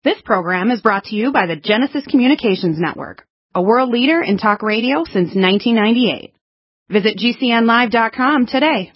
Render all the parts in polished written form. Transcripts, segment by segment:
This program is brought to you by the Genesis Communications Network, a world leader in talk radio since 1998. Visit GCNlive.com today.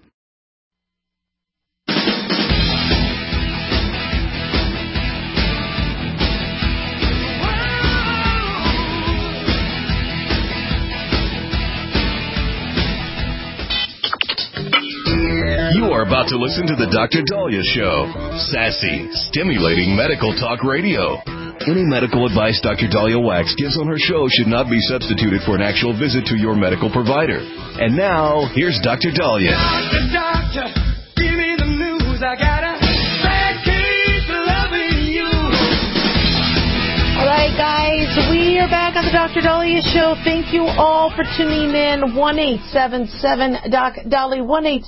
You are about to listen to the Dr. Daliah Show. Sassy, stimulating medical talk radio. Any medical advice Dr. Daliah Wax gives on her show should not be substituted for an actual visit to your medical provider. And now, here's Dr. Daliah. Doctor, give me the news. I got a bad case of loving you. All right, guys, we are back on the Dr. Daliah Show. Thank you all for tuning in. 1-877-DOC-DALI,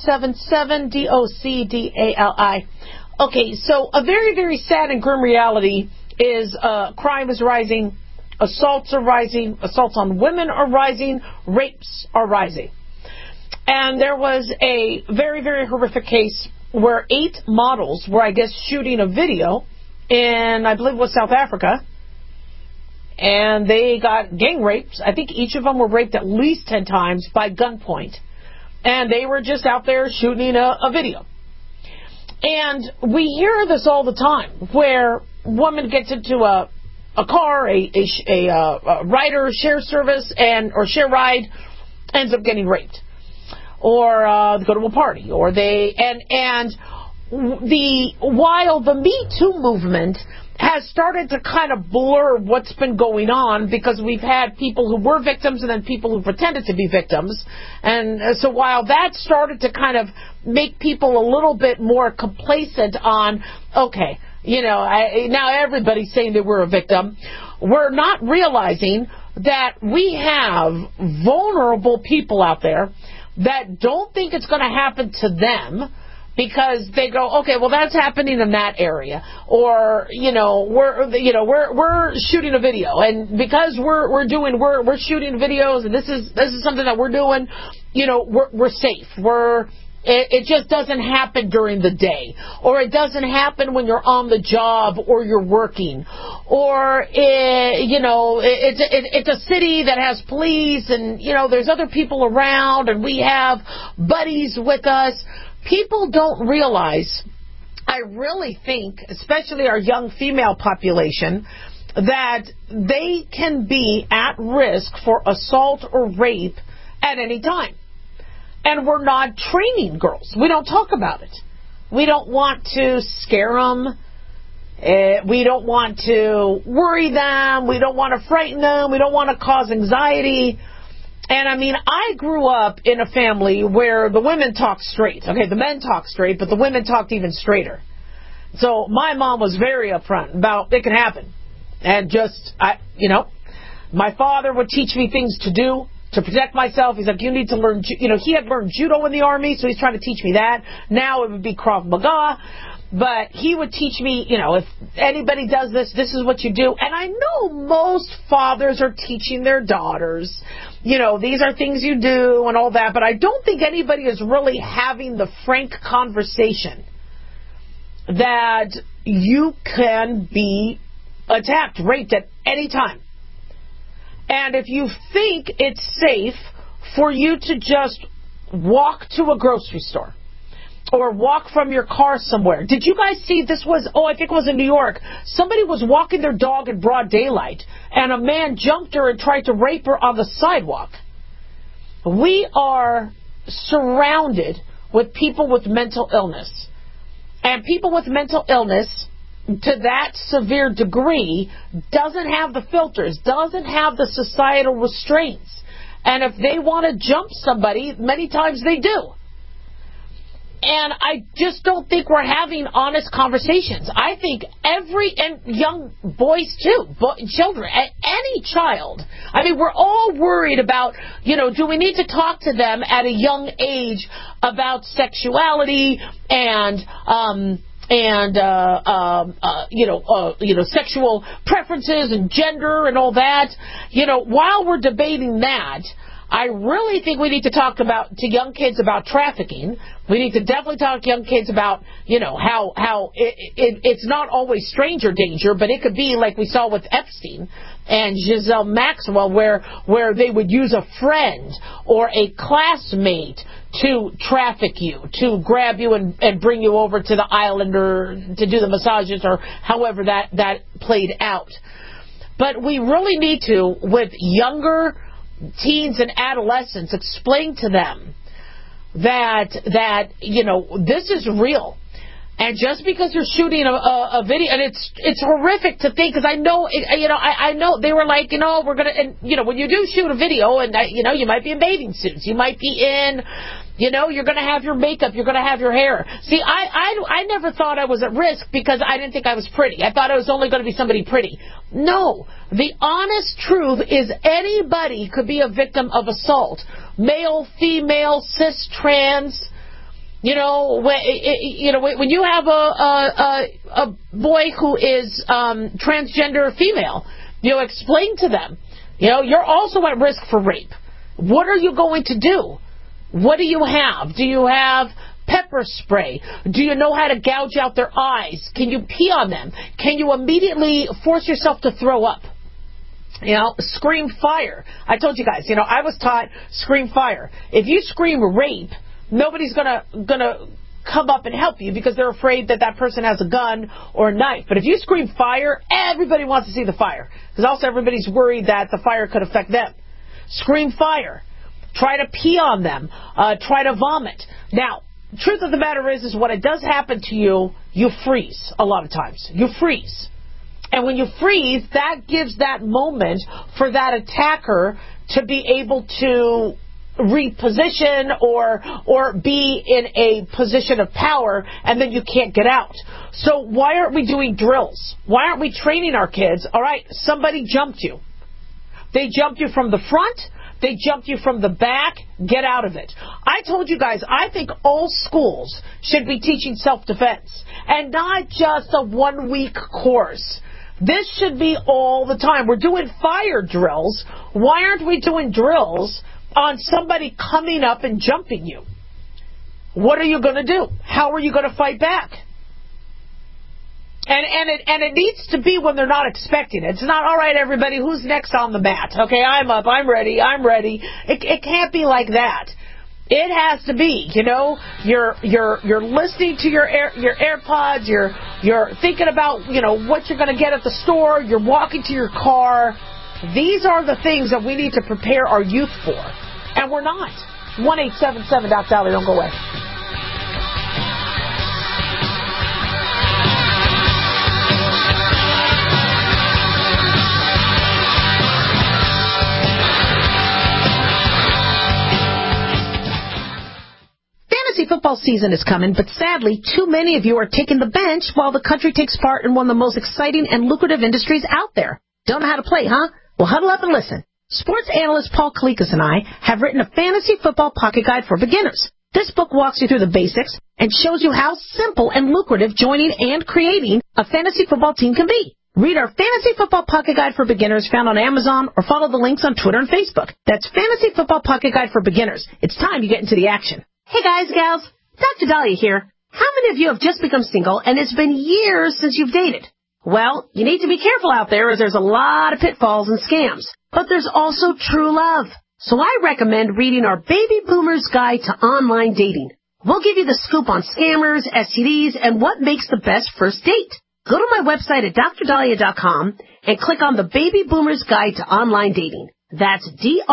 1-877-DOC-DALI. Okay, so a very, very sad and grim reality is crime is rising, assaults are rising, assaults on women are rising, rapes are rising. And there was a very, very horrific case where 8 models were, I guess, shooting a video in, I believe it was South Africa, and they got gang rapes. I think each of them were raped at least 10 times by gunpoint. And they were just out there shooting a video. And we hear this all the time, where a woman gets into a car, a rider share service, or share ride, ends up getting raped. Or they go to a party, or while the Me Too movement has started to kind of blur what's been going on, because we've had people who were victims and then people who pretended to be victims. And so while that started to kind of make people a little bit more complacent on, okay, now everybody's saying that we're a victim, we're not realizing that we have vulnerable people out there that don't think it's going to happen to them, because they go, okay, well, that's happening in that area, or we're shooting a video, and because we're shooting videos, and this is something that we're doing, we're safe. It just doesn't happen during the day, or it doesn't happen when you're on the job or you're working, or it's a city that has police, and there's other people around, and we have buddies with us. People don't realize, I really think, especially our young female population, that they can be at risk for assault or rape at any time. And we're not training girls. We don't talk about it. We don't want to scare them. We don't want to worry them. We don't want to frighten them. We don't want to cause anxiety. And I mean, I grew up in a family where the women talked straight. Okay, the men talked straight, but the women talked even straighter. So my mom was very upfront about it can happen. And my father would teach me things to do to protect myself. He's like, you need to learn, he had learned judo in the Army, so he's trying to teach me that. Now it would be Krav Maga. But he would teach me, if anybody does this, this is what you do. And I know most fathers are teaching their daughters, these are things you do and all that. But I don't think anybody is really having the frank conversation that you can be attacked, raped at any time. And if you think it's safe for you to just walk to a grocery store, or walk from your car somewhere. Did you guys see, I think it was in New York. Somebody was walking their dog in broad daylight, and a man jumped her and tried to rape her on the sidewalk. We are surrounded with people with mental illness. And people with mental illness, to that severe degree, doesn't have the filters, doesn't have the societal restraints. And if they want to jump somebody, many times they do. And I just don't think we're having honest conversations. I think and young boys too, children, any child. I mean, we're all worried about, do we need to talk to them at a young age about sexuality and sexual preferences and gender and all that. While we're debating that, I really think we need to talk to young kids about trafficking. We need to definitely talk to young kids about, how it's not always stranger danger, but it could be like we saw with Epstein and Giselle Maxwell, where they would use a friend or a classmate to traffic you, to grab you and bring you over to the island or to do the massages or however that played out. But we really need to, with younger teens and adolescents, explain to them that this is real. And just because you're shooting a video, and it's horrific to think, because I know they were like, we're gonna, and when you do shoot a video, and you might be in bathing suits, you might be in, you're gonna have your makeup, you're gonna have your hair. See, I never thought I was at risk because I didn't think I was pretty. I thought I was only going to be somebody pretty. No, the honest truth is anybody could be a victim of assault, male, female, cis, trans. When you have a boy who is transgender female, explain to them, you're also at risk for rape. What are you going to do? What do you have? Do you have pepper spray? Do you know how to gouge out their eyes? Can you pee on them? Can you immediately force yourself to throw up? Scream fire. I told you guys, I was taught scream fire. If you scream rape, nobody's gonna come up and help you because they're afraid that person has a gun or a knife. But if you scream fire, everybody wants to see the fire because also everybody's worried that the fire could affect them. Scream fire. Try to pee on them. Try to vomit. Now, truth of the matter is when it does happen to you, you freeze a lot of times. You freeze. And when you freeze, that gives that moment for that attacker to be able to reposition or be in a position of power, and then you can't get out. So why aren't we doing drills? Why aren't we training our kids? All right, somebody jumped you. They jumped you from the front. They jumped you from the back. Get out of it. I told you guys, I think all schools should be teaching self-defense and not just a 1-week course. This should be all the time. We're doing fire drills. Why aren't we doing drills on somebody coming up and jumping you? What are you going to do? How are you going to fight back? And it needs to be when they're not expecting it. It's not, all right, everybody, who's next on the mat? Okay, I'm up, I'm ready. It can't be like that. It has to be, you're listening to your AirPods, you're thinking about, what you're going to get at the store, you're walking to your car. These are the things that we need to prepare our youth for. And we're not. 1-877-DOC-DOLLAR. Don't go away. Fantasy football season is coming, but sadly, too many of you are taking the bench while the country takes part in one of the most exciting and lucrative industries out there. Don't know how to play, huh? Well, huddle up and listen. Sports analyst Paul Kalikas and I have written a fantasy football pocket guide for beginners. This book walks you through the basics and shows you how simple and lucrative joining and creating a fantasy football team can be. Read our Fantasy Football Pocket Guide for Beginners found on Amazon or follow the links on Twitter and Facebook. That's Fantasy Football Pocket Guide for Beginners. It's time you get into the action. Hey guys, gals, Dr. Dahlia here. How many of you have just become single and it's been years since you've dated? Well, you need to be careful out there as there's a lot of pitfalls and scams. But there's also true love. So I recommend reading our Baby Boomer's Guide to Online Dating. We'll give you the scoop on scammers, STDs, and what makes the best first date. Go to my website at drdahlia.com and click on the Baby Boomer's Guide to Online Dating. That's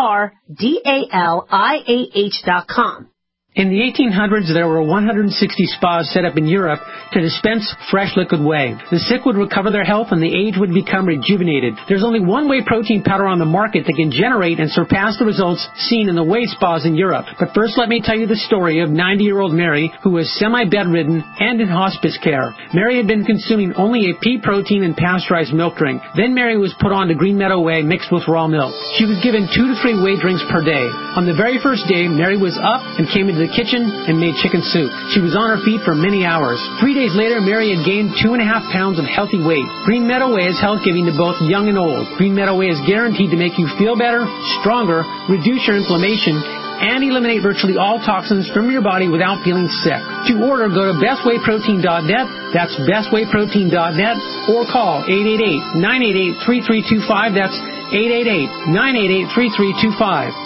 DRDALIAH.com. In the 1800s, there were 160 spas set up in Europe to dispense fresh liquid whey. The sick would recover their health and the aged would become rejuvenated. There's only one whey protein powder on the market that can generate and surpass the results seen in the whey spas in Europe. But first, let me tell you the story of 90-year-old Mary, who was semi-bedridden and in hospice care. Mary had been consuming only a pea protein and pasteurized milk drink. Then Mary was put on to Green Meadow Whey mixed with raw milk. She was given 2 to 3 whey drinks per day. On the very first day, Mary was up and came into the the kitchen and made chicken soup. She was on her feet for many hours. 3 days later, Mary had gained 2.5 pounds of healthy weight. Green Meadow Way is health-giving to both young and old. Green Meadow Way is guaranteed to make you feel better, stronger, reduce your inflammation, and eliminate virtually all toxins from your body without feeling sick. To order, go to bestwayprotein.net. That's bestwayprotein.net, or call 888-988-3325. That's 888-988-3325.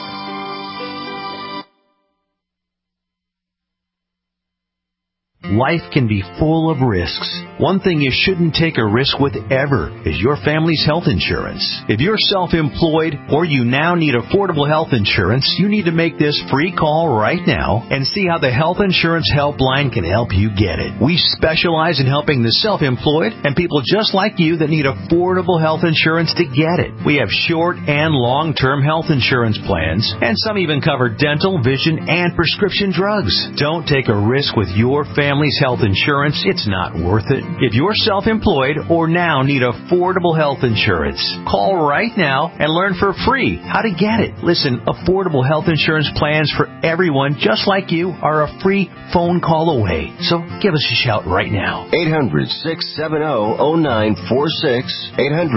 Life can be full of risks. One thing you shouldn't take a risk with ever is your family's health insurance. If you're self-employed or you now need affordable health insurance, you need to make this free call right now and see how the Health Insurance Helpline can help you get it. We specialize in helping the self-employed and people just like you that need affordable health insurance to get it. We have short and long-term health insurance plans, and some even cover dental, vision, and prescription drugs. Don't take a risk with your family's health insurance. It's not worth it. If you're self-employed or now need affordable health insurance, call right now and learn for free how to get it. Listen, affordable health insurance plans for everyone just like you are a free phone call away. So give us a shout right now. 800-670-0946.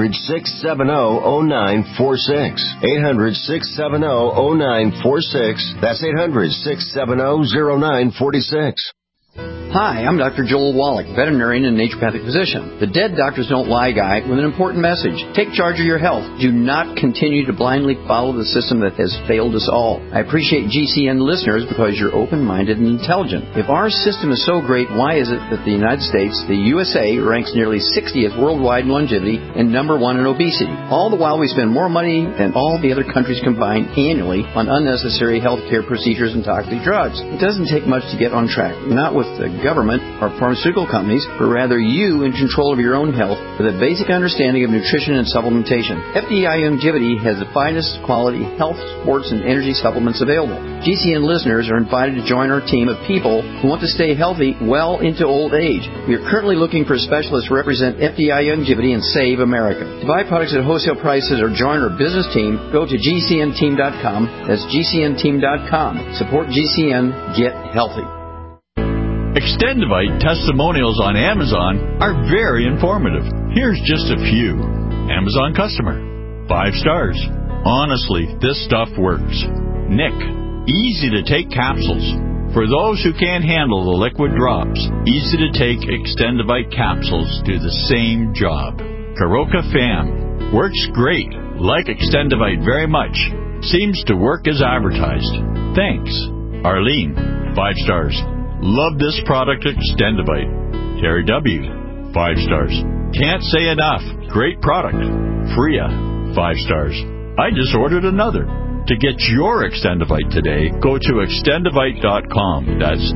800-670-0946. 800-670-0946. That's 800-670-0946. Hi, I'm Dr. Joel Wallach, veterinarian and naturopathic physician. The Dead Doctors Don't Lie guy with an important message. Take charge of your health. Do not continue to blindly follow the system that has failed us all. I appreciate GCN listeners because you're open-minded and intelligent. If our system is so great, why is it that the United States, the USA, ranks nearly 60th worldwide in longevity and number 1 in obesity? All the while we spend more money than all the other countries combined annually on unnecessary healthcare procedures and toxic drugs. It doesn't take much to get on track. Not with the government or pharmaceutical companies, but rather you in control of your own health with a basic understanding of nutrition and supplementation. FDI Longevity has the finest quality health, sports, and energy supplements available. GCN listeners are invited to join our team of people who want to stay healthy well into old age. We are currently looking for specialists to represent FDI Longevity and Save America. To buy products at wholesale prices or join our business team, go to GCNteam.com. That's GCNteam.com. Support GCN. Get healthy. Extendivite testimonials on Amazon are very informative. Here's just a few. Amazon customer. 5 stars. Honestly, this stuff works. Nick. Easy to take capsules. For those who can't handle the liquid drops, easy to take Extendivite capsules do the same job. Karoka Fam. Works great. Like Extendivite very much. Seems to work as advertised. Thanks. Arlene. 5 stars. Love this product, Extendivite. Terry W. 5 stars. Can't say enough. Great product. Freya. 5 stars. I just ordered another. To get your Extendivite today, go to Extendivite.com. That's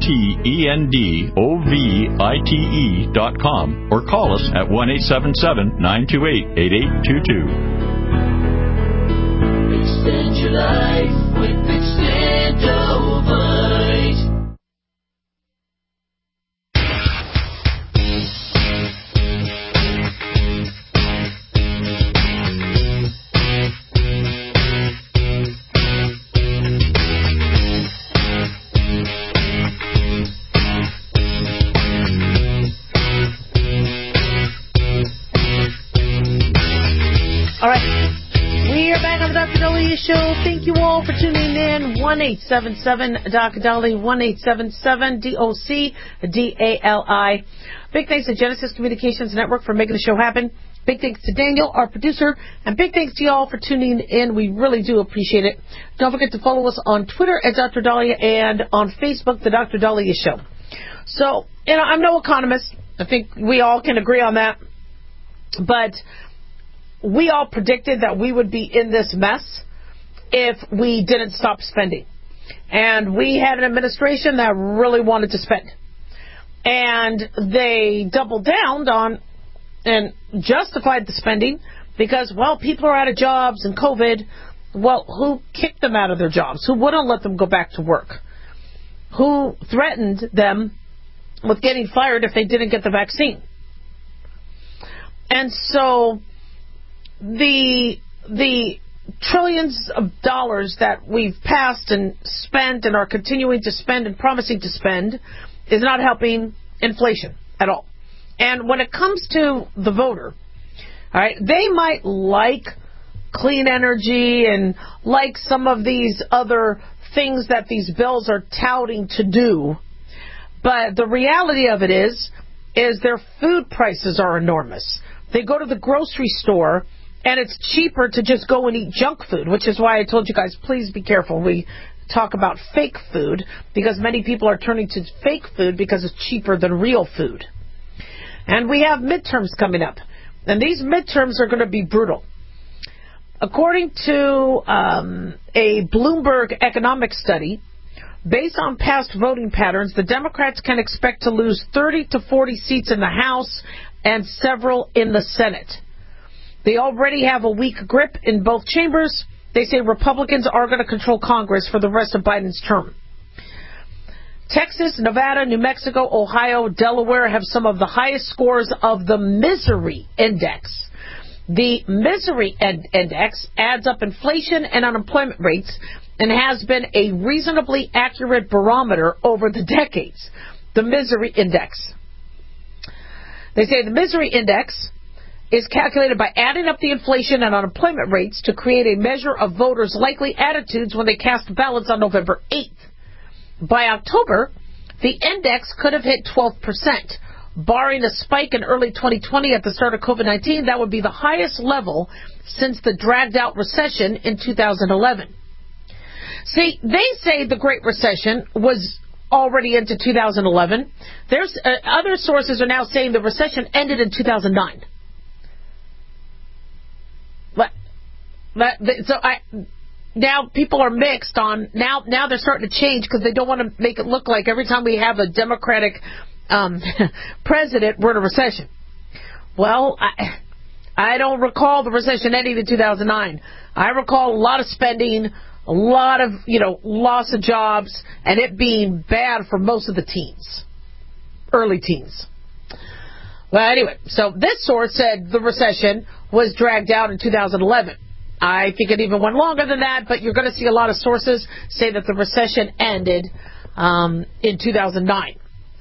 XTENDOVITE.com, or call us at 1-877-928-8822. Extend your life with Extendovite. All right. We are back on the Dr. Dahlia Show. Thank you all for tuning in. 1-877-DOC-DALI, 1-877-DOC-DALI. Big thanks to Genesis Communications Network for making the show happen. Big thanks to Daniel, our producer, and big thanks to y'all for tuning in. We really do appreciate it. Don't forget to follow us on Twitter at Dr. Dahlia and on Facebook, The Dr. Dahlia Show. So, I'm no economist. I think we all can agree on that. But we all predicted that we would be in this mess if we didn't stop spending. And we had an administration that really wanted to spend. And they doubled down on and justified the spending because, well, people are out of jobs and COVID. Well, who kicked them out of their jobs? Who wouldn't let them go back to work? Who threatened them with getting fired if they didn't get the vaccine? And so the trillions of dollars that we've passed and spent and are continuing to spend and promising to spend is not helping inflation at all. And when it comes to the voter, all right, they might like clean energy and like some of these other things that these bills are touting to do, but the reality of it is their food prices are enormous. They go to the grocery store, and it's cheaper to just go and eat junk food, which is why I told you guys, please be careful. We talk about fake food, because many people are turning to fake food because it's cheaper than real food. And we have midterms coming up, and these midterms are going to be brutal. According to a Bloomberg economic study, based on past voting patterns, the Democrats can expect to lose 30 to 40 seats in the House and several in the Senate. They already have a weak grip in both chambers. They say Republicans are going to control Congress for the rest of Biden's term. Texas, Nevada, New Mexico, Ohio, Delaware have some of the highest scores of the misery index. The misery index adds up inflation and unemployment rates and has been a reasonably accurate barometer over the decades. The misery index. They say the misery index is calculated by adding up the inflation and unemployment rates to create a measure of voters' likely attitudes when they cast ballots on November 8th. By October, the index could have hit 12%. Barring a spike in early 2020 at the start of COVID-19, that would be the highest level since the dragged-out recession in 2011. See, they say the Great Recession was already into 2011. There's other sources are now saying the recession ended in 2009. Now people are mixed on, now they're starting to change because they don't want to make it look like every time we have a Democratic president, we're in a recession. Well, I don't recall the recession ending in 2009. I recall a lot of spending, a lot of, loss of jobs, and it being bad for most of the teens, early teens. Well, anyway, so this source said the recession was dragged out in 2011. I think it even went longer than that, but you're going to see a lot of sources say that the recession ended in 2009.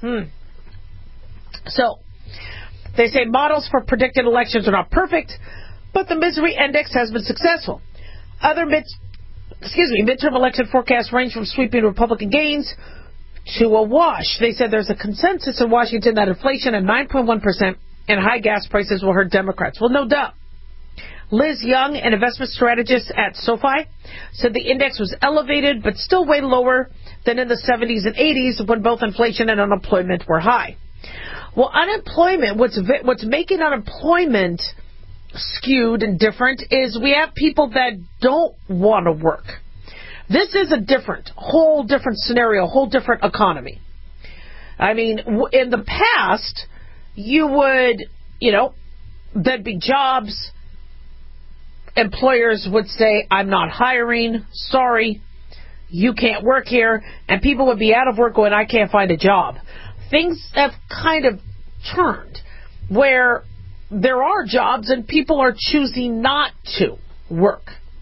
So, they say models for predicted elections are not perfect, but the misery index has been successful. Other midterm election forecasts range from sweeping Republican gains to a wash. They said there's a consensus in Washington that inflation at 9.1% and high gas prices will hurt Democrats. Well, no doubt. Liz Young, an investment strategist at SoFi, said the index was elevated but still way lower than in the 70s and 80s when both inflation and unemployment were high. Well, unemployment, what's making unemployment skewed and different is we have people that don't want to work. This is a whole different scenario, whole different economy. I mean, in the past, you would, there'd be jobs. Employers would say, I'm not hiring, sorry, you can't work here, and people would be out of work going, I can't find a job. Things have kind of turned where there are jobs and people are choosing not to work.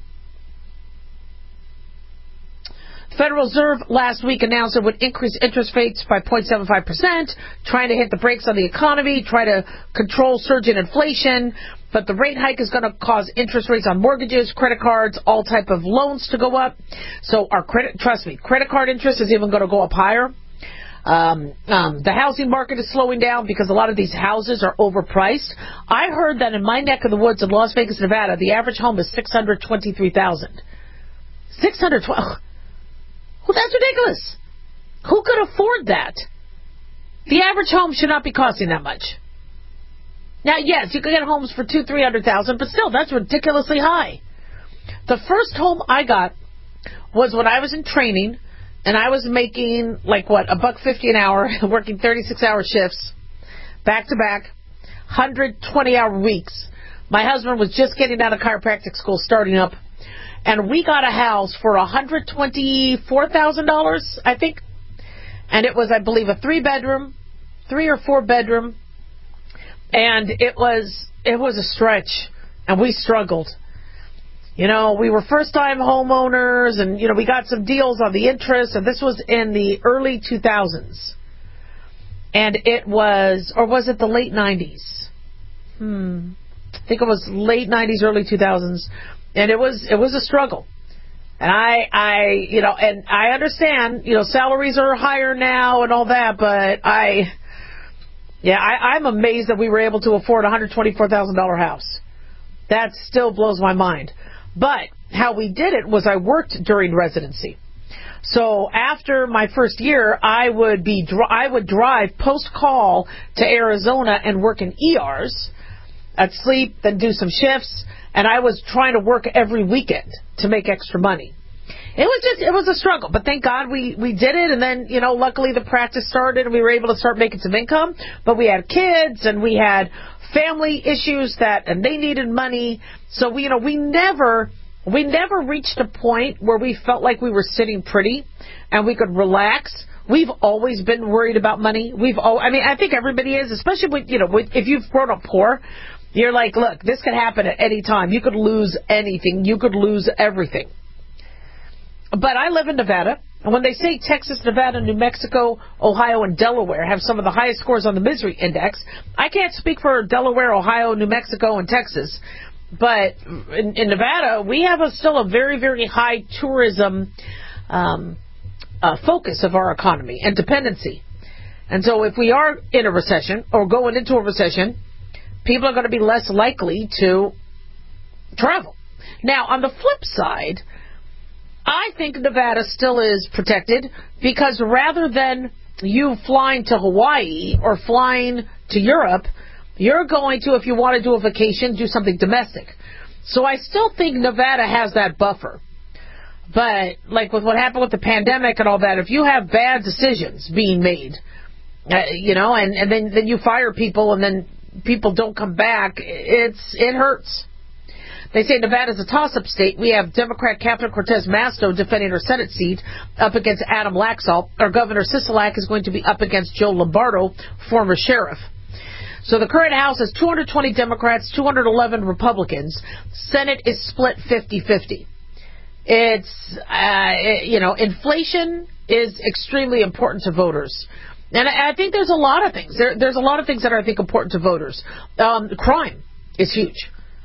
The Federal Reserve last week announced it would increase interest rates by 0.75%, trying to hit the brakes on the economy, try to control surging inflation. But the rate hike is going to cause interest rates on mortgages, credit cards, all type of loans to go up. So trust me, credit card interest is even going to go up higher. The housing market is slowing down because a lot of these houses are overpriced. I heard that in my neck of the woods in Las Vegas, Nevada, the average home is $623,000. $612,000. Well, that's ridiculous. Who could afford that? The average home should not be costing that much. Now, yes, you can get homes for $200,000-$300,000, but still, that's ridiculously high. The first home I got was when I was in training, and I was making $1.50 an hour, working 36-hour shifts, back to back, 120-hour weeks. My husband was just getting out of chiropractic school, starting up, and we got a house for $124,000, I think, and it was, I believe, a 3 or 4 bedroom. And it was a stretch, and we struggled. You know, we were first-time homeowners, and, you know, we got some deals on the interest, and this was in the early 2000s. And it was, or was it the late 90s? I think it was late 90s, early 2000s. And it was a struggle. And I you know, and I understand, you know, salaries are higher now and all that, but I'm amazed that we were able to afford a $124,000 house. That still blows my mind. But how we did it was I worked during residency. So after my first year, I would drive post-call to Arizona and work in ERs. I'd sleep, then do some shifts, and I was trying to work every weekend to make extra money. It was a struggle, but thank God we did it, and then, you know, luckily the practice started and we were able to start making some income, but we had kids and we had family issues and they needed money. So we never reached a point where we felt like we were sitting pretty and we could relax. We've always been worried about money. I think everybody is, especially if you've grown up poor. You're like, look, this could happen at any time. You could lose anything. You could lose everything. But I live in Nevada, and when they say Texas, Nevada, New Mexico, Ohio, and Delaware have some of the highest scores on the misery index, I can't speak for Delaware, Ohio, New Mexico, and Texas. But in Nevada, we have still a very, very high tourism focus of our economy and dependency. And so if we are in a recession or going into a recession, people are going to be less likely to travel. Now, on the flip side, I think Nevada still is protected because rather than you flying to Hawaii or flying to Europe, you're going to, if you want to do a vacation, do something domestic. So I still think Nevada has that buffer. But like with what happened with the pandemic and all that, if you have bad decisions being made, and then you fire people and then people don't come back, it hurts. They say Nevada's a toss-up state. We have Democrat Catherine Cortez Masto defending her Senate seat up against Adam Laxalt. Our Governor Sisolak is going to be up against Joe Lombardo, former sheriff. So the current House has 220 Democrats, 211 Republicans. Senate is split 50-50. Inflation is extremely important to voters. And I think there's a lot of things. There's a lot of things that are, I think, important to voters. Crime is huge.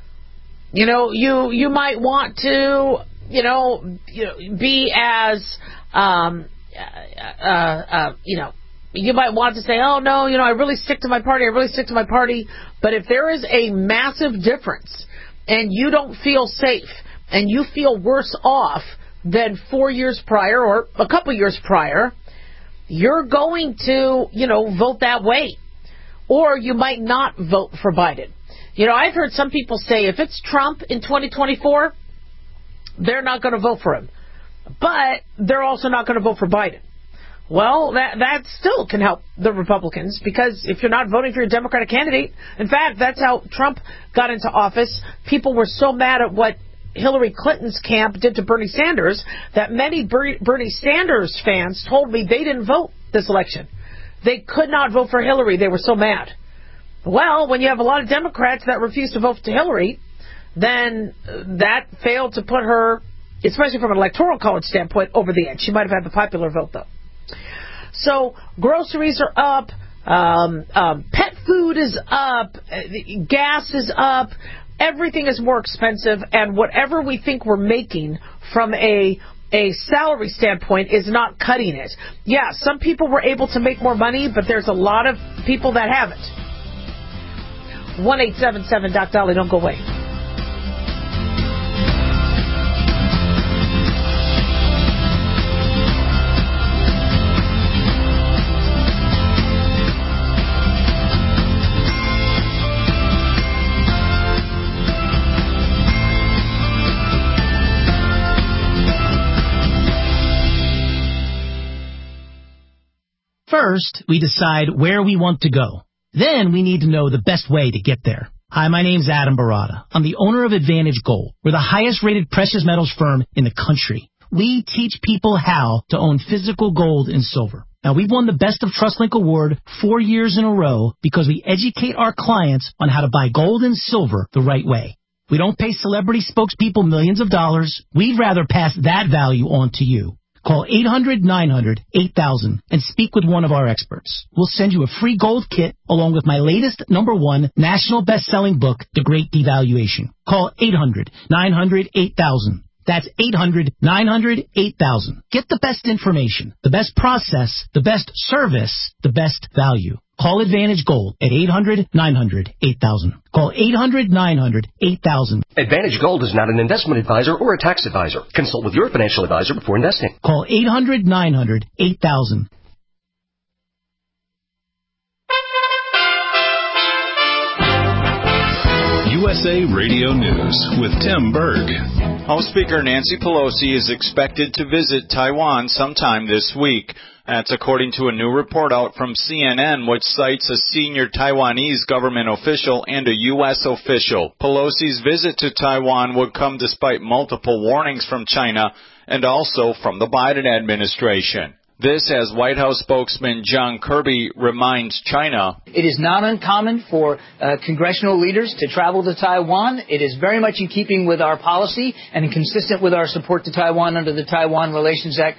You might want to, be as, you might want to say, oh, no, I really stick to my party. But if there is a massive difference and you don't feel safe and you feel worse off than 4 years prior or a couple years prior, you're going to, vote that way. Or you might not vote for Biden. I've heard some people say if it's Trump in 2024, they're not going to vote for him. But they're also not going to vote for Biden. Well, that still can help the Republicans, because if you're not voting for your Democratic candidate, in fact, that's how Trump got into office. People were so mad at what Hillary Clinton's camp did to Bernie Sanders that many Bernie Sanders fans told me they didn't vote this election. They could not vote for Hillary. They were so mad. Well, when you have a lot of Democrats that refuse to vote for Hillary, then that failed to put her, especially from an electoral college standpoint, over the edge. She might have had the popular vote, though. So groceries are up, pet food is up, gas is up, everything is more expensive, and whatever we think we're making from a salary standpoint is not cutting it. Yeah, some people were able to make more money, but there's a lot of people that haven't. 1-877-DOC-DOLLY. Don't go away. First, we decide where we want to go. Then we need to know the best way to get there. Hi, my name's Adam Barada. I'm the owner of Advantage Gold. We're the highest rated precious metals firm in the country. We teach people how to own physical gold and silver. Now, we've won the Best of TrustLink Award 4 years in a row because we educate our clients on how to buy gold and silver the right way. We don't pay celebrity spokespeople millions of dollars. We'd rather pass that value on to you. Call 800-900-8000 and speak with one of our experts. We'll send you a free gold kit along with my latest #1 national best-selling book, The Great Devaluation. Call 800-900-8000. That's 800-900-8000. Get the best information, the best process, the best service, the best value. Call Advantage Gold at 800-900-8000. Call 800-900-8000. Advantage Gold is not an investment advisor or a tax advisor. Consult with your financial advisor before investing. Call 800-900-8000. USA Radio News with Tim Berg. House Speaker Nancy Pelosi is expected to visit Taiwan sometime this week. That's according to a new report out from CNN, which cites a senior Taiwanese government official and a U.S. official. Pelosi's visit to Taiwan would come despite multiple warnings from China and also from the Biden administration. This as White House spokesman John Kirby reminds China. It is not uncommon for congressional leaders to travel to Taiwan. It is very much in keeping with our policy and consistent with our support to Taiwan under the Taiwan Relations Act.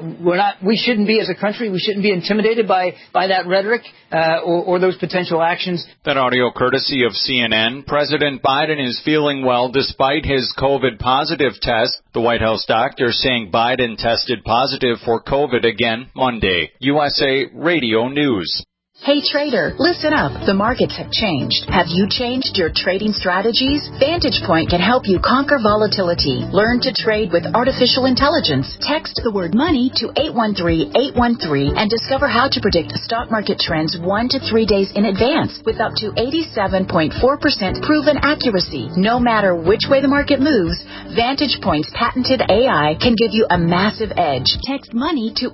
We shouldn't be, as a country, we shouldn't be intimidated by that rhetoric or those potential actions. That audio courtesy of CNN. President Biden is feeling well despite his COVID positive test. The White House doctor saying Biden tested positive for COVID again Monday. USA Radio News. Hey trader, listen up. The markets have changed. Have you changed your trading strategies? Vantage Point can help you conquer volatility. Learn to trade with artificial intelligence. Text the word money to 813-813 and discover how to predict stock market trends 1 to 3 days in advance with up to 87.4% proven accuracy. No matter which way the market moves, Vantage Point's patented AI can give you a massive edge. Text money to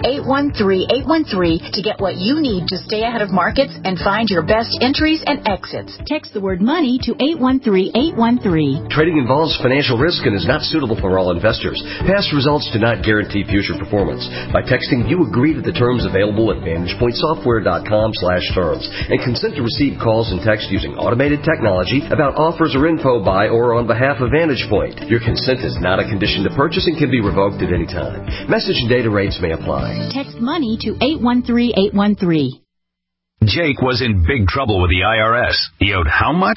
813-813 to get what you need to stay ahead of markets and find your best entries and exits. Text the word money to 813-813. Trading involves financial risk and is not suitable for all investors. Past results do not guarantee future performance. By texting, you agree to the terms available at VantagePointSoftware.com/terms and consent to receive calls and text using automated technology about offers or info by or on behalf of Vantage Point. Your consent is not a condition to purchase and can be revoked at any time. Message and data rates may apply. Text money to 813-813. Jake was in big trouble with the IRS. He owed how much?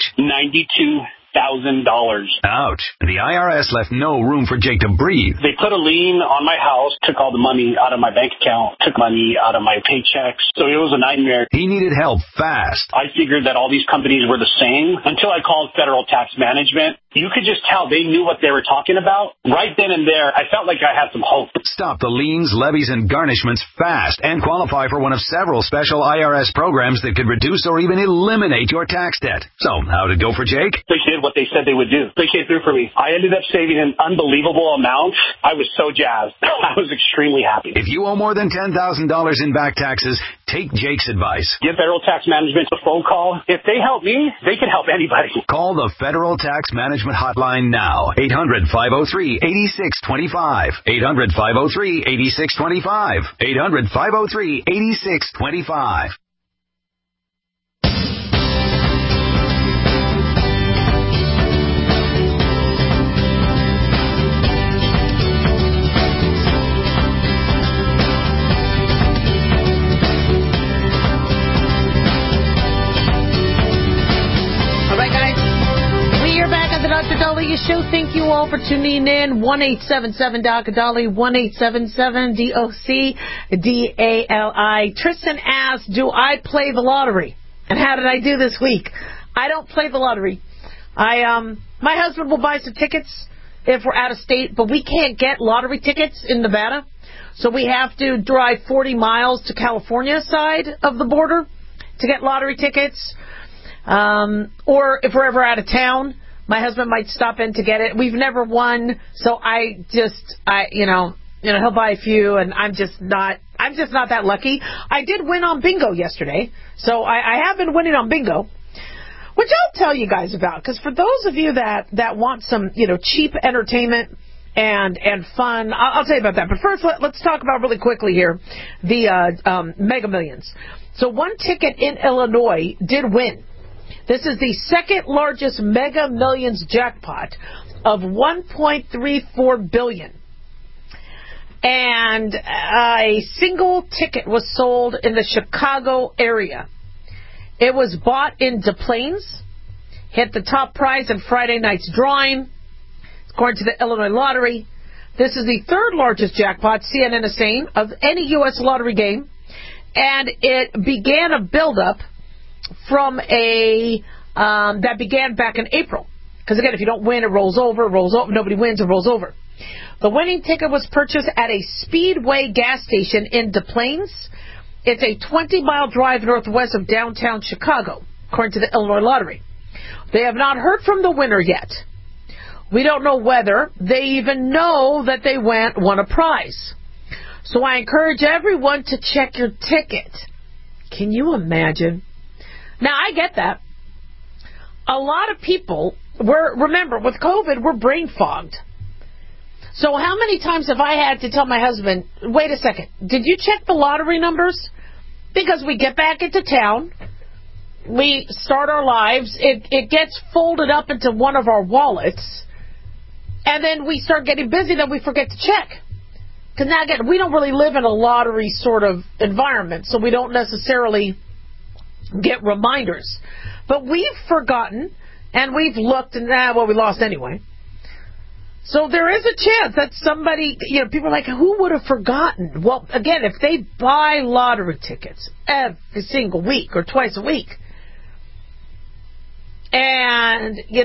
$92,000. Ouch. The IRS left no room for Jake to breathe. They put a lien on my house, took all the money out of my bank account, took money out of my paychecks. So it was a nightmare. He needed help fast. I figured that all these companies were the same until I called Federal Tax Management. You could just tell they knew what they were talking about. Right then and there, I felt like I had some hope. Stop the liens, levies, and garnishments fast and qualify for one of several special IRS programs that could reduce or even eliminate your tax debt. So, how'd it go for Jake? They did what they said they would do. They came through for me. I ended up saving an unbelievable amount. I was so jazzed. I was extremely happy. If you owe more than $10,000 in back taxes, take Jake's advice. Give Federal Tax Management a phone call. If they help me, they can help anybody. Call the Federal Tax Management hotline now. 800-503-8625. 800-503-8625. 800-503-8625. Dr. Dolly Show. Thank you all for tuning in. 1-877-Dr. 1-877-DOC-DALI. Tristan asked, do I play the lottery? And how did I do this week? I don't play the lottery. My husband will buy some tickets if we're out of state, but we can't get lottery tickets in Nevada. So we have to drive 40 miles to California side of the border to get lottery tickets. Or if we're ever out of town, my husband might stop in to get it. We've never won, so he'll buy a few, and I'm just not that lucky. I did win on bingo yesterday, so I have been winning on bingo, which I'll tell you guys about, because for those of you that want some, cheap entertainment and fun, I'll tell you about that. But first, let's talk about really quickly here the Mega Millions. So one ticket in Illinois did win. This is the second largest Mega Millions jackpot of $1.34 billion. And a single ticket was sold in the Chicago area. It was bought in Des Plaines, hit the top prize in Friday night's drawing, according to the Illinois Lottery. This is the third largest jackpot, CNN is saying, of any U.S. lottery game. And it began a buildup from that began back in April. Because again, if you don't win, it rolls over, nobody wins, it rolls over. The winning ticket was purchased at a Speedway gas station in Des Plaines. It's a 20-mile drive northwest of downtown Chicago, according to the Illinois Lottery. They have not heard from the winner yet. We don't know whether they even know that they won a prize. So I encourage everyone to check your ticket. Can you imagine? Now, I get that. A lot of people, remember, with COVID, we're brain fogged. So how many times have I had to tell my husband, wait a second, did you check the lottery numbers? Because we get back into town, we start our lives, it gets folded up into one of our wallets, and then we start getting busy, then we forget to check. Because now, again, we don't really live in a lottery sort of environment, so we don't necessarily get reminders. But we've forgotten, and we've looked, and we lost anyway. So there is a chance that somebody, people are like, who would have forgotten? Well, again, if they buy lottery tickets every single week or twice a week, and, you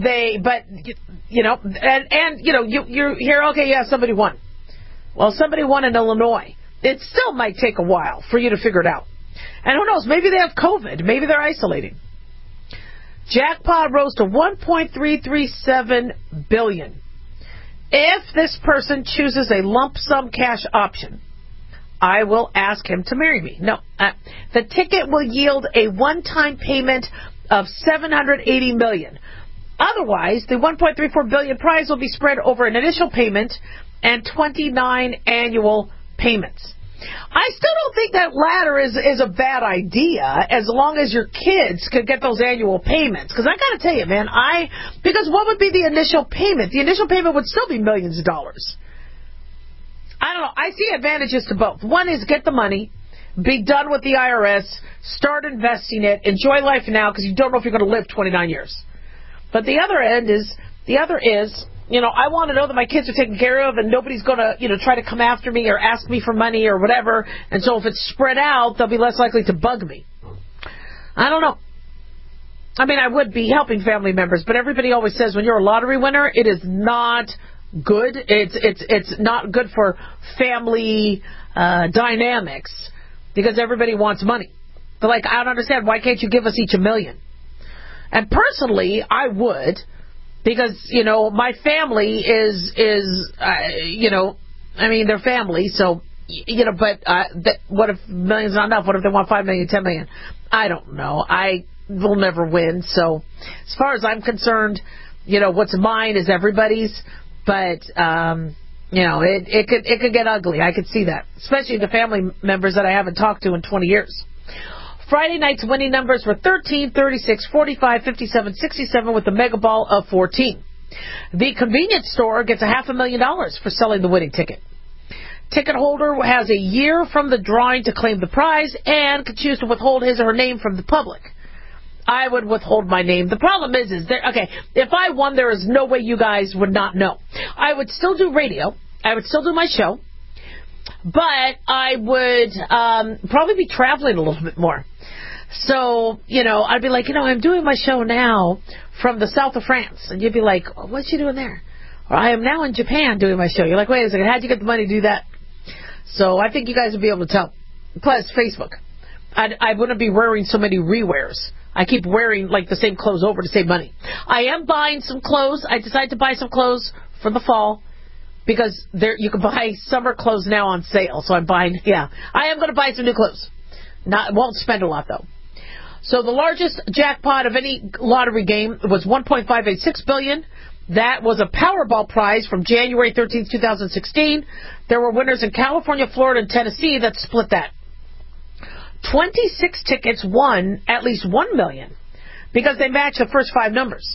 hear, okay, yeah, somebody won. Well, somebody won in Illinois. It still might take a while for you to figure it out. And who knows, maybe they have COVID. Maybe they're isolating. Jackpot rose to $1.337 billion. If this person chooses a lump sum cash option, I will ask him to marry me. No, the ticket will yield a one-time payment of $780 million. Otherwise, the $1.34 billion prize will be spread over an initial payment and 29 annual payments. I still don't think that latter is a bad idea, as long as your kids could get those annual payments. Because I got to tell you, man, because what would be the initial payment? The initial payment would still be millions of dollars. I don't know. I see advantages to both. One is get the money, be done with the IRS, start investing it, enjoy life now, because you don't know if you're going to live 29 years. But the other is, I want to know that my kids are taken care of and nobody's going to, try to come after me or ask me for money or whatever. And so if it's spread out, they'll be less likely to bug me. I don't know. I mean, I would be helping family members, but everybody always says when you're a lottery winner, it is not good. It's not good for family dynamics because everybody wants money. They're like, I don't understand. Why can't you give us each $1 million? And personally, I would. Because, my family is they're family, so, but what if millions not enough? What if they want 5 million, 10 million? I don't know. I will never win. So, as far as I'm concerned, what's mine is everybody's, but, it could get ugly. I could see that, especially the family members that I haven't talked to in 20 years. Friday night's winning numbers were 13, 36, 45, 57, 67 with the mega ball of 14. The convenience store gets $500,000 for selling the winning ticket. Ticket holder has a year from the drawing to claim the prize and can choose to withhold his or her name from the public. I would withhold my name. The problem is if I won, there is no way you guys would not know. I would still do radio. I would still do my show. But I would probably be traveling a little bit more. So, I'd be like, I'm doing my show now from the south of France. And you'd be like, oh, what's you doing there? Or I am now in Japan doing my show. You're like, wait a second, how'd you get the money to do that? So I think you guys would be able to tell. Plus, Facebook. I wouldn't be wearing so many rewears. I keep wearing, the same clothes over to save money. I am buying some clothes. I decided to buy some clothes for the fall. Because you can buy summer clothes now on sale. So I'm buying, I am going to buy some new clothes. Won't spend a lot, though. So the largest jackpot of any lottery game was $1.586 billion. That was a Powerball prize from January 13th, 2016. There were winners in California, Florida, and Tennessee that split that. 26 tickets won at least $1 million. because they match the first 5 numbers.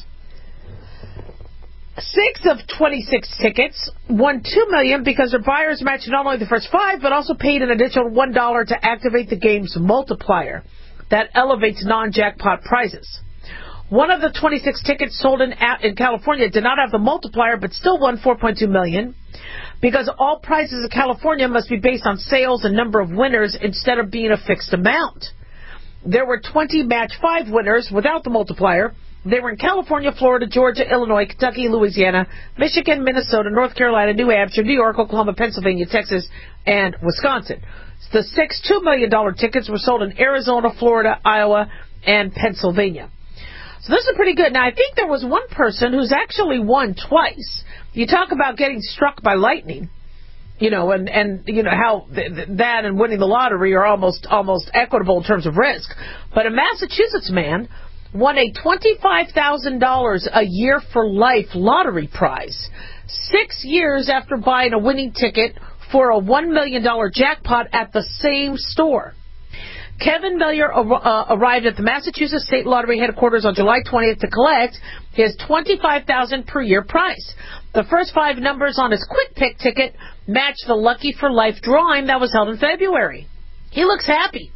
6 of 26 tickets won $2 million because their buyers matched not only the first 5, but also paid an additional $1 to activate the game's multiplier that elevates non-jackpot prizes. One of the 26 tickets sold in California did not have the multiplier, but still won $4.2 million because all prizes in California must be based on sales and number of winners instead of being a fixed amount. There were 20 match 5 winners without the multiplier. They were in California, Florida, Georgia, Illinois, Kentucky, Louisiana, Michigan, Minnesota, North Carolina, New Hampshire, New York, Oklahoma, Pennsylvania, Texas, and Wisconsin. The 6 $2 million tickets were sold in Arizona, Florida, Iowa, and Pennsylvania. So this is pretty good. Now, I think there was one person who's actually won twice. You talk about getting struck by lightning, and you know how that and winning the lottery are almost equitable in terms of risk. But a Massachusetts man won a $25,000 a year for life lottery prize 6 years after buying a winning ticket for a $1 million jackpot at the same store. Kevin Miller arrived at the Massachusetts State Lottery headquarters on July 20th to collect his $25,000 per year prize. The first 5 numbers on his Quick Pick ticket matched the Lucky for Life drawing that was held in February. He looks happy.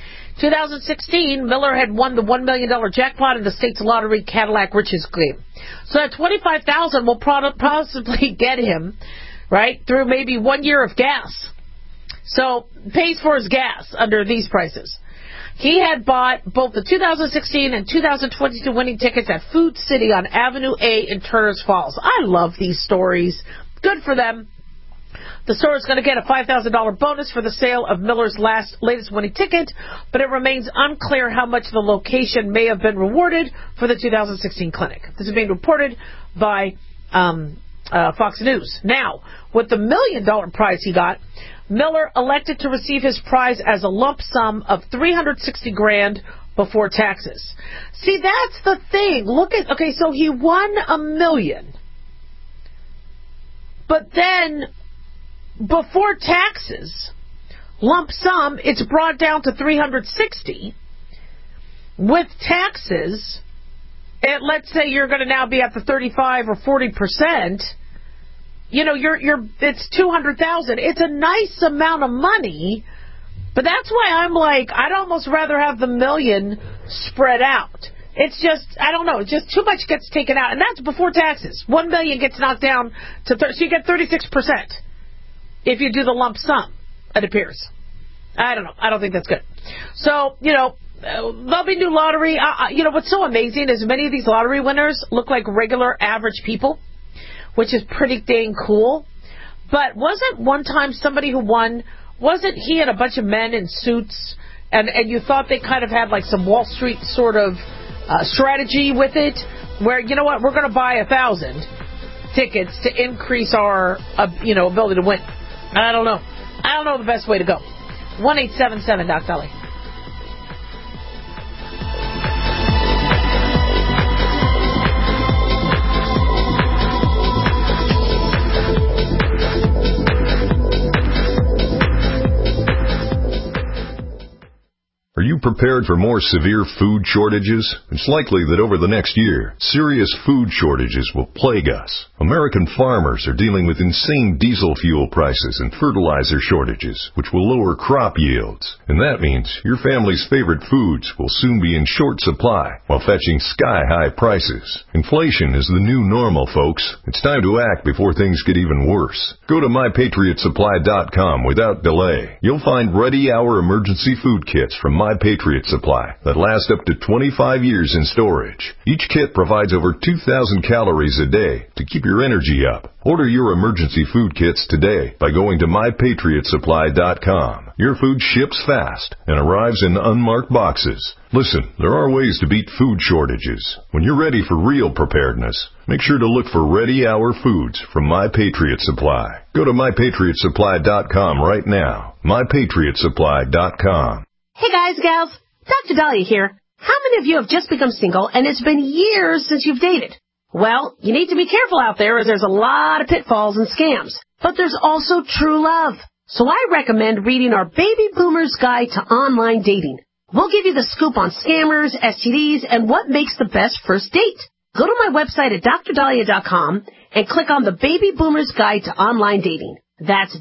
2016, Miller had won the $1 million jackpot in the state's lottery Cadillac Riches game. So that $25,000 will possibly get him, right, through maybe 1 year of gas. So pays for his gas under these prices. He had bought both the 2016 and 2022 winning tickets at Food City on Avenue A in Turners Falls. I love these stories. Good for them. The store is going to get a $5,000 bonus for the sale of Miller's latest winning ticket, but it remains unclear how much the location may have been rewarded for the 2016 clinic. This is being reported by Fox News. Now, with the $1 million prize he got, Miller elected to receive his prize as a lump sum of $360,000 before taxes. See, that's the thing. Okay, so he won $1 million, but then before taxes, lump sum, it's brought down to $360,000. With taxes, let's say you're going to now be at the 35 or 40%. It's $200,000. It's a nice amount of money, but that's why I'm like, I'd almost rather have the $1 million spread out. It's just, I don't know, just too much gets taken out, and that's before taxes. $1 million gets knocked down to so you get 36% if you do the lump sum. It appears. I don't know. I don't think that's good. So there'll be new lottery. What's so amazing is many of these lottery winners look like regular average people, which is pretty dang cool. But wasn't one time somebody who won, wasn't he and a bunch of men in suits, and you thought they kind of had like some Wall Street sort of strategy with it, where, you know what, we're going to buy 1,000 tickets to increase our ability to win. I don't know the best way to go. 1-877-DOC-DOLLY. Are you prepared for more severe food shortages? It's likely that over the next year, serious food shortages will plague us. American farmers are dealing with insane diesel fuel prices and fertilizer shortages, which will lower crop yields. And that means your family's favorite foods will soon be in short supply while fetching sky-high prices. Inflation is the new normal, folks. It's time to act before things get even worse. Go to MyPatriotSupply.com without delay. You'll find Ready Hour emergency food kits from My Patriot Supply that last up to 25 years in storage. Each kit provides over 2,000 calories a day to keep your energy up. Order your emergency food kits today by going to MyPatriotSupply.com. Your food ships fast and arrives in unmarked boxes. Listen, there are ways to beat food shortages. When you're ready for real preparedness, make sure to look for Ready Hour foods from My Patriot Supply. Go to MyPatriotSupply.com right now. MyPatriotSupply.com. Hey guys, gals, Dr. Dahlia here. How many of you have just become single and it's been years since you've dated? Well, you need to be careful out there as there's a lot of pitfalls and scams. But there's also true love. So I recommend reading our Baby Boomer's Guide to Online Dating. We'll give you the scoop on scammers, STDs, and what makes the best first date. Go to my website at drdahlia.com and click on the Baby Boomer's Guide to Online Dating. That's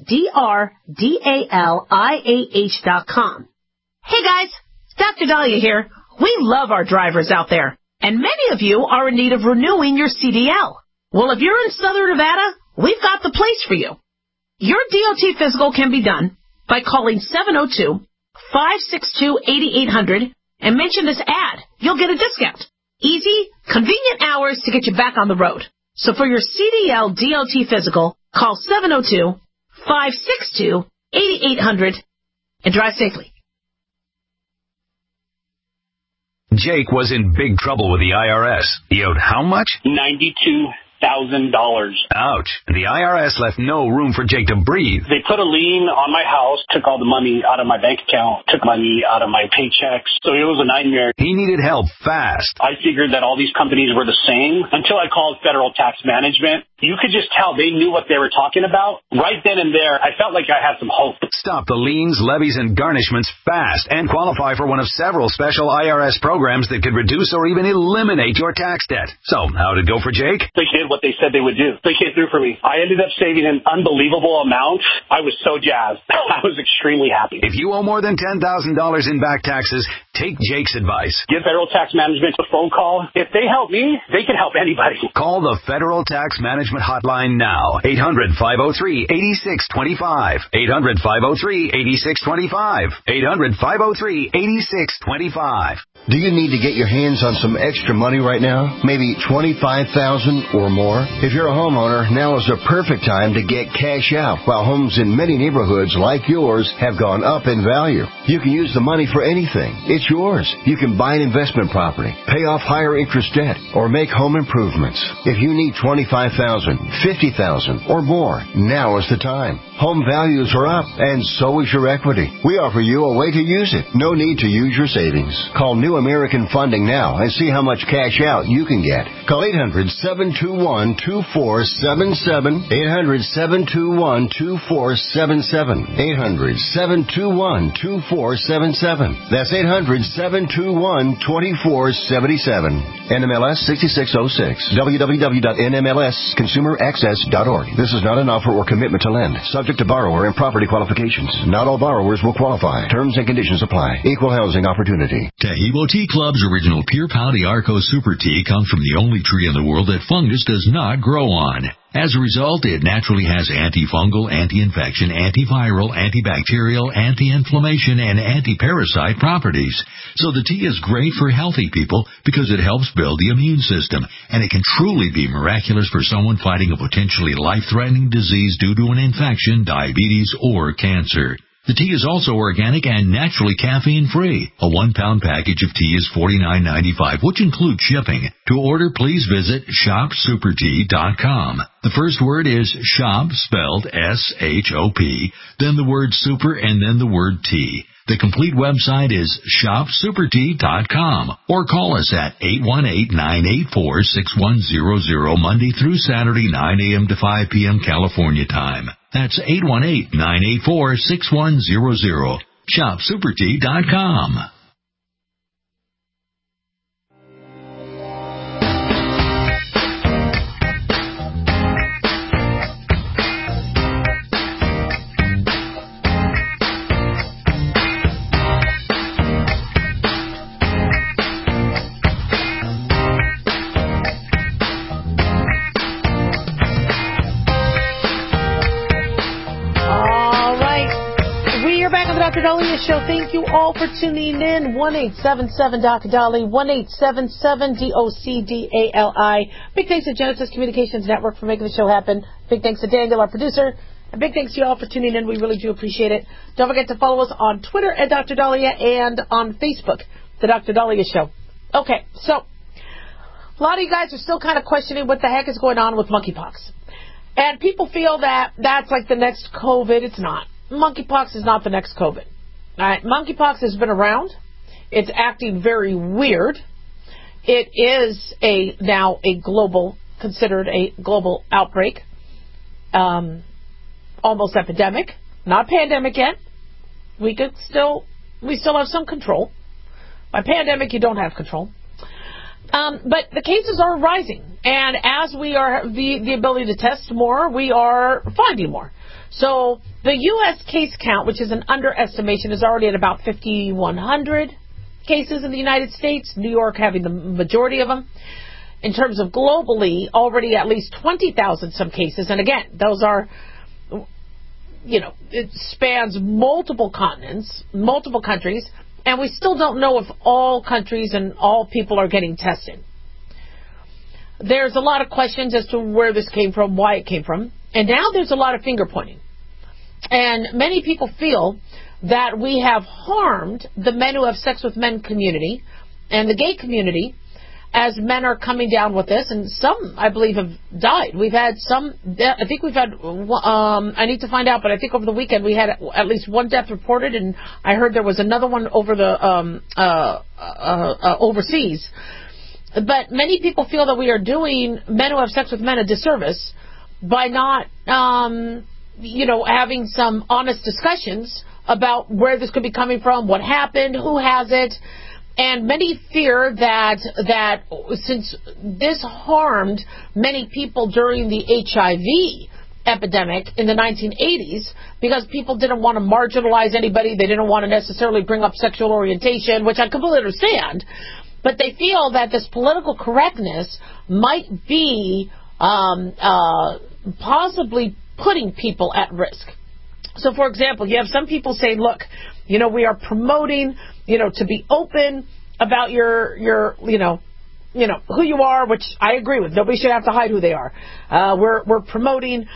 DRDALIAH.com. Hey guys, Dr. Dahlia here. We love our drivers out there, and many of you are in need of renewing your CDL. Well, if you're in Southern Nevada, we've got the place for you. Your DOT physical can be done by calling 702-562-8800 and mention this ad. You'll get a discount. Easy, convenient hours to get you back on the road. So for your CDL DOT physical, call 702-562-8800 and drive safely. Jake was in big trouble with the IRS. He owed how much? $92,000. Ouch. The IRS left no room for Jake to breathe. They put a lien on my house, took all the money out of my bank account, took money out of my paychecks. So it was a nightmare. He needed help fast. I figured that all these companies were the same until I called Federal Tax Management. You could just tell they knew what they were talking about. Right then and there, I felt like I had some hope. Stop the liens, levies, and garnishments fast and qualify for one of several special IRS programs that could reduce or even eliminate your tax debt. So, how did it go for Jake? They did what they said they would do. They came through for me. I ended up saving an unbelievable amount. I was so jazzed. I was extremely happy. If you owe more than $10,000 in back taxes, take Jake's advice. Give Federal Tax Management a phone call. If they help me, they can help anybody. Call the Federal Tax Management hotline now. 800-503-8625. 800-503-8625. 800-503-8625. Do you need to get your hands on some extra money right now? Maybe $25,000 or more? If you're a homeowner, now is the perfect time to get cash out while homes in many neighborhoods like yours have gone up in value. You can use the money for anything. It's yours. You can buy an investment property, pay off higher interest debt, or make home improvements. If you need $25,000, $50,000 or more, now is the time. Home values are up, and so is your equity. We offer you a way to use it. No need to use your savings. Call New American Funding now and see how much cash out you can get. Call 800-721-2477. 800-721-2477. 800-721-2477. That's 800-721-2477. NMLS 6606. www.nmlsconsumeraccess.org. This is not an offer or commitment to lend. Subject to borrower and property qualifications. Not all borrowers will qualify. Terms and conditions apply. Equal housing opportunity. Taheebo Tea Club's original Pure Pouty Arco Super Tea comes from the only tree in the world that fungus does not grow on. As a result, it naturally has antifungal, anti-infection, antiviral, antibacterial, anti-inflammation, and anti-parasite properties. So the tea is great for healthy people because it helps build the immune system, and it can truly be miraculous for someone fighting a potentially life-threatening disease due to an infection, diabetes, or cancer. The tea is also organic and naturally caffeine-free. A 1-pound package of tea is $49.95, which includes shipping. To order, please visit shopsupertea.com. The first word is shop, spelled S-H-O-P, then the word super, and then the word tea. The complete website is shopsupertea.com, or call us at 818-984-6100 Monday through Saturday, 9 a.m. to 5 p.m. California time. That's 818-984-6100. shopsupertea.com. Dr. Dahlia Show. Thank you all for tuning in. 1-877 Dr. Dahlia, 1-877-DOCDALI. Big thanks to Genesis Communications Network for making the show happen. Big thanks to Daniel, our producer. And big thanks to you all for tuning in. We really do appreciate it. Don't forget to follow us on Twitter at Dr. Dahlia and on Facebook, The Dr. Dahlia Show. Okay, so a lot of you guys are still kind of questioning what the heck is going on with monkeypox. And people feel that that's like the next COVID. It's not. Monkeypox is not the next COVID. All right, monkeypox has been around. It's acting very weird. It is now considered a global outbreak, almost epidemic, not pandemic yet. We still have some control. By pandemic, you don't have control. But the cases are rising, and as we are the ability to test more, we are finding more. So the U.S. case count, which is an underestimation, is already at about 5,100 cases in the United States, New York having the majority of them. In terms of globally, already at least 20,000 some cases. And again, those are, it spans multiple continents, multiple countries, and we still don't know if all countries and all people are getting tested. There's a lot of questions as to where this came from, why it came from, and now there's a lot of finger pointing. And many people feel that we have harmed the men who have sex with men community and the gay community as men are coming down with this, and some, I believe, have died. We've had some, I think we've had, I need to find out, but I think over the weekend we had at least one death reported, and I heard there was another one over the overseas. But many people feel that we are doing men who have sex with men a disservice by not, having some honest discussions about where this could be coming from, what happened, who has it. And many fear that since this harmed many people during the HIV epidemic in the 1980s, because people didn't want to marginalize anybody, they didn't want to necessarily bring up sexual orientation, which I completely understand, but they feel that this political correctness might be possibly putting people at risk. So, for example, you have some people saying, look, we are promoting, to be open about your who you are, which I agree with. Nobody should have to hide who they are. We're promoting,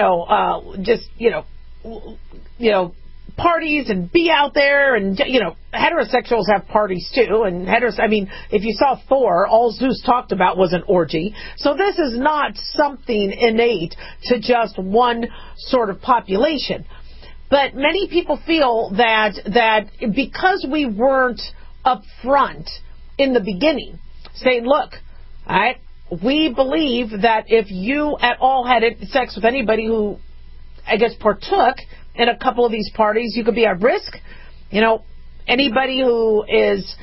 parties and be out there, and heterosexuals have parties too, and if you saw Thor, all Zeus talked about was an orgy. So this is not something innate to just one sort of population. But many people feel that because we weren't upfront in the beginning, saying, look, all right, we believe that if you at all had sex with anybody who, I guess, partook in a couple of these parties, you could be at risk. Anybody who is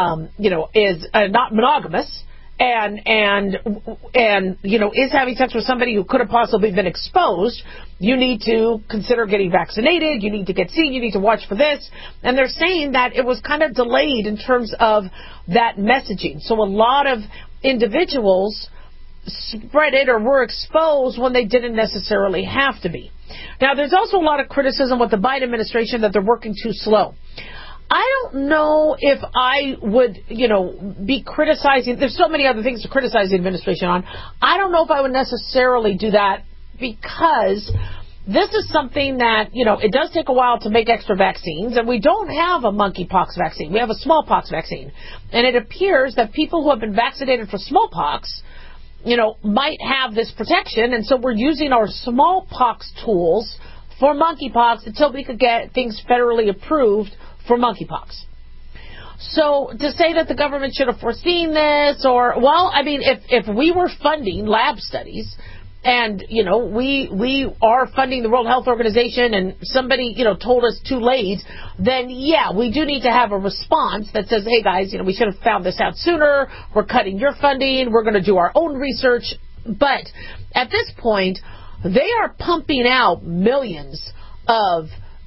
not monogamous and is having sex with somebody who could have possibly been exposed, you need to consider getting vaccinated, you need to get seen, you need to watch for this. And they're saying that it was kind of delayed in terms of that messaging. So a lot of individuals spread it or were exposed when they didn't necessarily have to be. Now, there's also a lot of criticism with the Biden administration that they're working too slow. I don't know if I would, be criticizing. There's so many other things to criticize the administration on. I don't know if I would necessarily do that, because this is something that, it does take a while to make extra vaccines, and we don't have a monkeypox vaccine. We have a smallpox vaccine. And it appears that people who have been vaccinated for smallpox, might have this protection, and so we're using our smallpox tools for monkeypox until we could get things federally approved for monkeypox. So to say that the government should have foreseen this, if we were funding lab studies, and we are funding the World Health Organization, and somebody told us too late, then yeah, we do need to have a response that says, hey guys, we should have found this out sooner, we're cutting your funding, we're going to do our own research. But at this point, they are pumping out millions of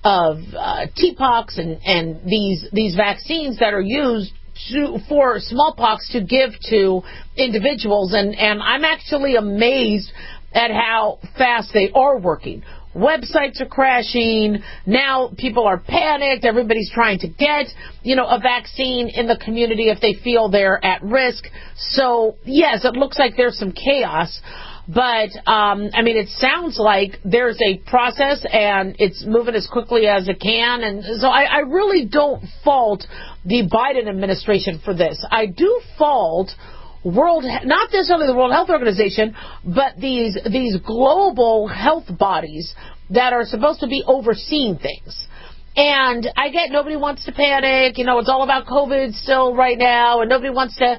TPOXX and these vaccines that are used for smallpox to give to individuals, and I'm actually amazed at how fast they are working. Websites are crashing. Now people are panicked. Everybody's trying to get, a vaccine in the community if they feel they're at risk. So, yes, it looks like there's some chaos. But, it sounds like there's a process and it's moving as quickly as it can. And so I really don't fault the Biden administration for this. I do fault not necessarily the World Health Organization, but these global health bodies that are supposed to be overseeing things. And I get nobody wants to panic. It's all about COVID still right now, and nobody wants to,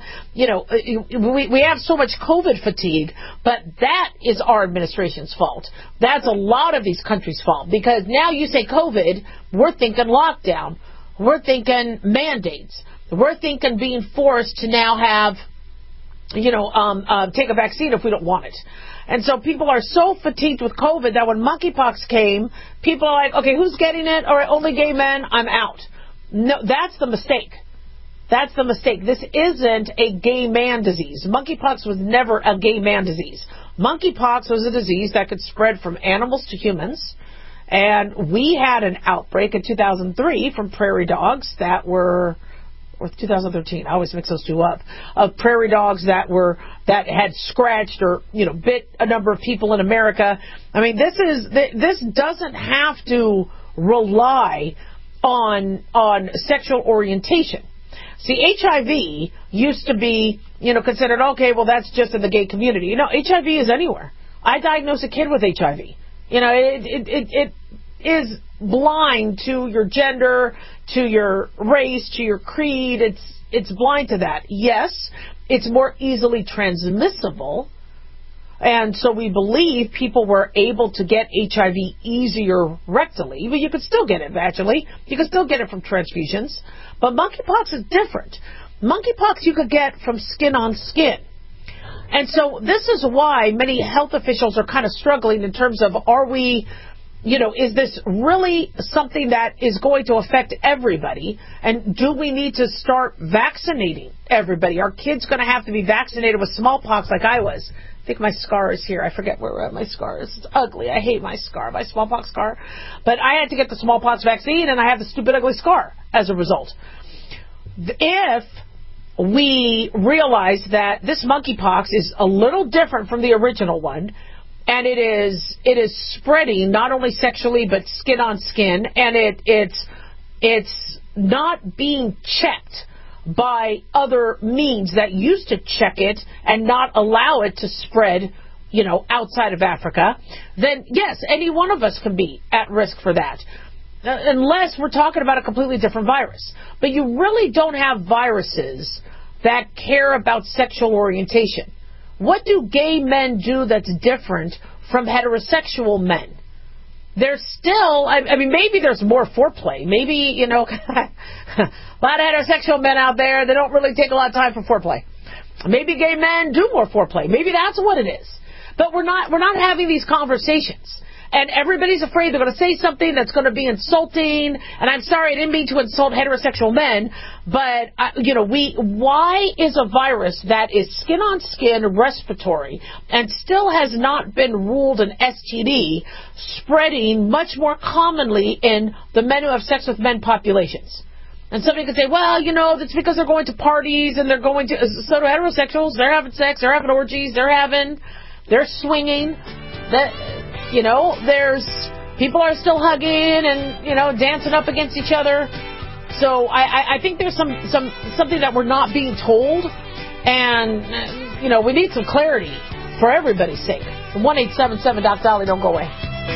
we have so much COVID fatigue, but that is our administration's fault. That's a lot of these countries' fault, because now you say COVID, we're thinking lockdown. We're thinking mandates. we're thinking being forced to now have, take a vaccine if we don't want it. And so people are so fatigued with COVID that when monkeypox came, people are like, okay, who's getting it? All right, only gay men, I'm out. No, that's the mistake. That's the mistake. This isn't a gay man disease. Monkeypox was never a gay man disease. Monkeypox was a disease that could spread from animals to humans. And we had an outbreak in 2003 from prairie dogs that were, or 2013, I always mix those two up, of prairie dogs that had scratched or, bit a number of people in America. I mean, this doesn't have to rely on sexual orientation. See, HIV used to be, considered, okay, well, that's just in the gay community. HIV is anywhere. I diagnosed a kid with HIV. It is blind to your gender, to your race, to your creed. It's blind to that. Yes, it's more easily transmissible. And so we believe people were able to get HIV easier rectally, but you could still get it vaginally. You could still get it from transfusions. But monkeypox is different. Monkeypox you could get from skin on skin. And so this is why many health officials are kind of struggling in terms of, are we, is this really something that is going to affect everybody? And do we need to start vaccinating everybody? Are kids going to have to be vaccinated with smallpox like I was? I think my scar is here. I forget where my scar is. It's ugly. I hate my scar, my smallpox scar. But I had to get the smallpox vaccine, and I have the stupid, ugly scar as a result. If we realize that this monkeypox is a little different from the original one, and it is spreading not only sexually but skin on skin, and it's not being checked by other means that used to check it and not allow it to spread, outside of Africa, then yes, any one of us can be at risk for that. Unless we're talking about a completely different virus. But you really don't have viruses that care about sexual orientation. What do gay men do that's different from heterosexual men? There's still, maybe there's more foreplay. Maybe, a lot of heterosexual men out there, they don't really take a lot of time for foreplay. Maybe gay men do more foreplay. Maybe that's what it is. But we're not having these conversations. And everybody's afraid they're going to say something that's going to be insulting. And I'm sorry, I didn't mean to insult heterosexual men. But, why is a virus that is skin-on-skin respiratory and still has not been ruled an STD spreading much more commonly in the men who have sex with men populations? And somebody could say, well, that's because they're going to parties and they're going to, so do heterosexuals. They're having sex, they're having orgies, they're swinging. There's people are still hugging and, dancing up against each other. So I think there's something that we're not being told. And, we need some clarity for everybody's sake. 1-877-DOC-DOLLY, don't go away.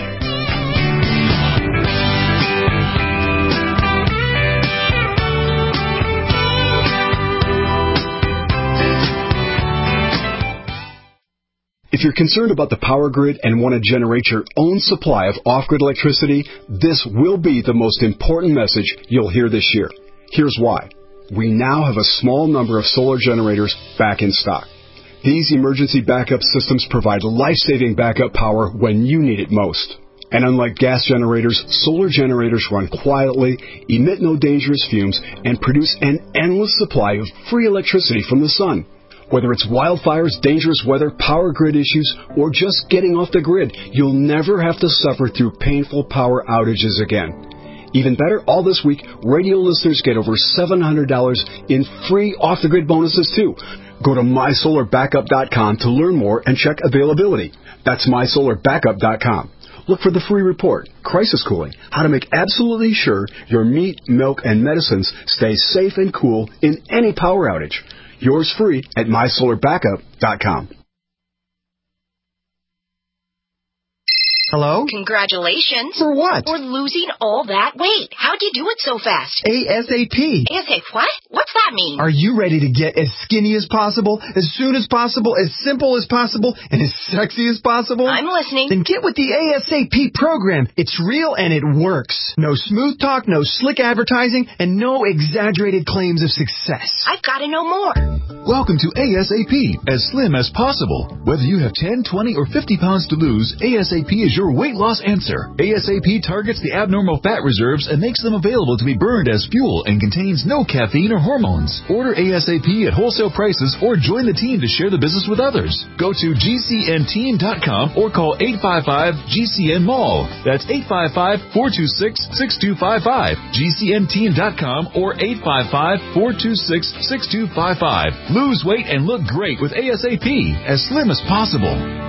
If you're concerned about the power grid and want to generate your own supply of off-grid electricity, this will be the most important message you'll hear this year. Here's why. We now have a small number of solar generators back in stock. These emergency backup systems provide life-saving backup power when you need it most. And unlike gas generators, solar generators run quietly, emit no dangerous fumes, and produce an endless supply of free electricity from the sun. Whether it's wildfires, dangerous weather, power grid issues, or just getting off the grid, you'll never have to suffer through painful power outages again. Even better, all this week, radio listeners get over $700 in free off-the-grid bonuses, too. Go to MySolarBackup.com to learn more and check availability. That's MySolarBackup.com. Look for the free report, Crisis Cooling, how to make absolutely sure your meat, milk, and medicines stay safe and cool in any power outage. Yours free at MySolarBackup.com. Hello? Congratulations. For what? For losing all that weight. How'd you do it so fast? ASAP. ASAP what? What's that mean? Are you ready to get as skinny as possible, as soon as possible, as simple as possible, and as sexy as possible? I'm listening. Then get with the ASAP program. It's real and it works. No smooth talk, no slick advertising, and no exaggerated claims of success. I've got to know more. Welcome to ASAP, as slim as possible. Whether you have 10, 20, or 50 pounds to lose, ASAP is your weight loss answer. ASAP targets the abnormal fat reserves and makes them available to be burned as fuel and contains no caffeine or hormones. Order ASAP at wholesale prices or join the team to share the business with others. Go to GCNteam.com or call 855-GCN-MALL. That's 855-426-6255. GCNteam.com or 855-426-6255. Lose weight and look great with ASAP, as slim as possible.